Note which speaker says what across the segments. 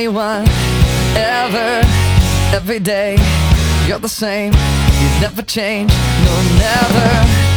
Speaker 1: anyone ever. Every day you're the same, you never change, no never.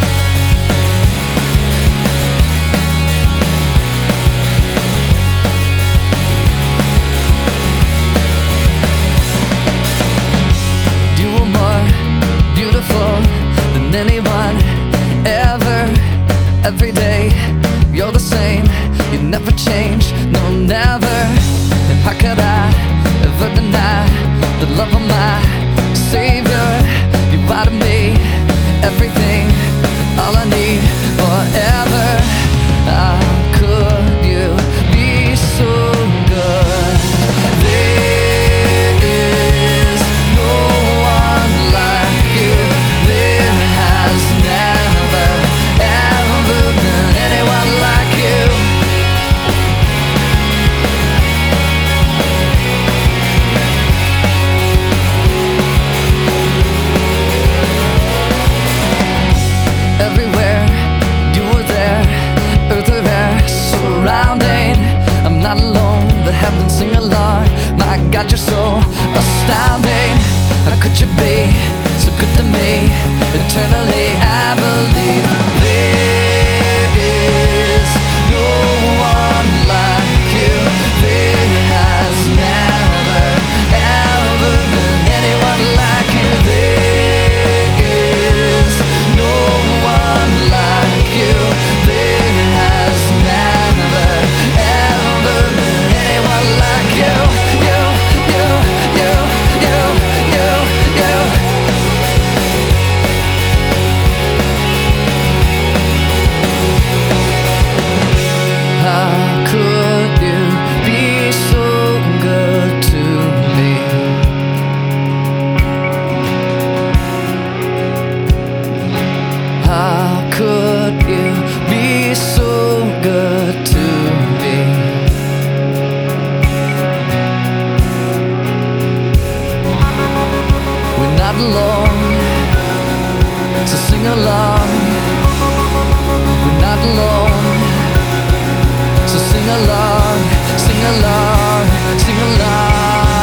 Speaker 1: You were more beautiful than anyone ever. Every day you're the same, you never change, no never. And how could I ever deny the love of my Savior? You are to me everything, all I need forever. How could you be so good? There is no one like you. There has never, ever been anyone like you. Everywhere you were there, earth or air surrounding. I'm not alone, the heavens sing along. My God, you're so astounding. How could you be so good to me? Eternally I believe there is no one like you. There has never, ever been anyone like you. There is no one like you. There has never, ever been anyone like you. You, you, you, you, you, you. How could you be so good to me? How could you be so good to me? We're not alone, so sing along. We're not alone, so sing along, sing along, sing along.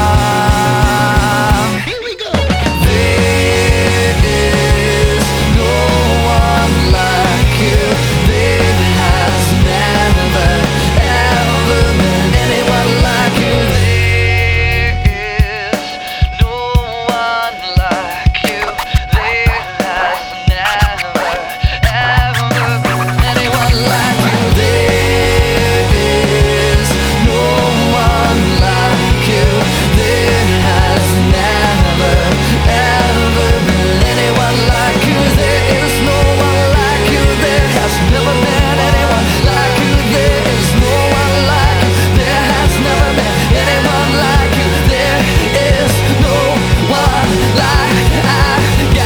Speaker 1: Here we go. There is no one like you. There has never, ever been anyone like you. There is no one like you. There has never, ever been anyone like you. There is no one like you. There has never, ever been anyone like you. There is no one like you. There has never been anyone like you. There is no one like you. There has never been anyone like you. There is no one like our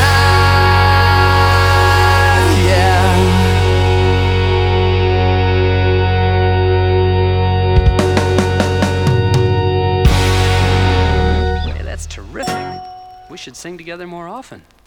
Speaker 1: God. Yeah.
Speaker 2: Hey, that's terrific. We should sing together more often.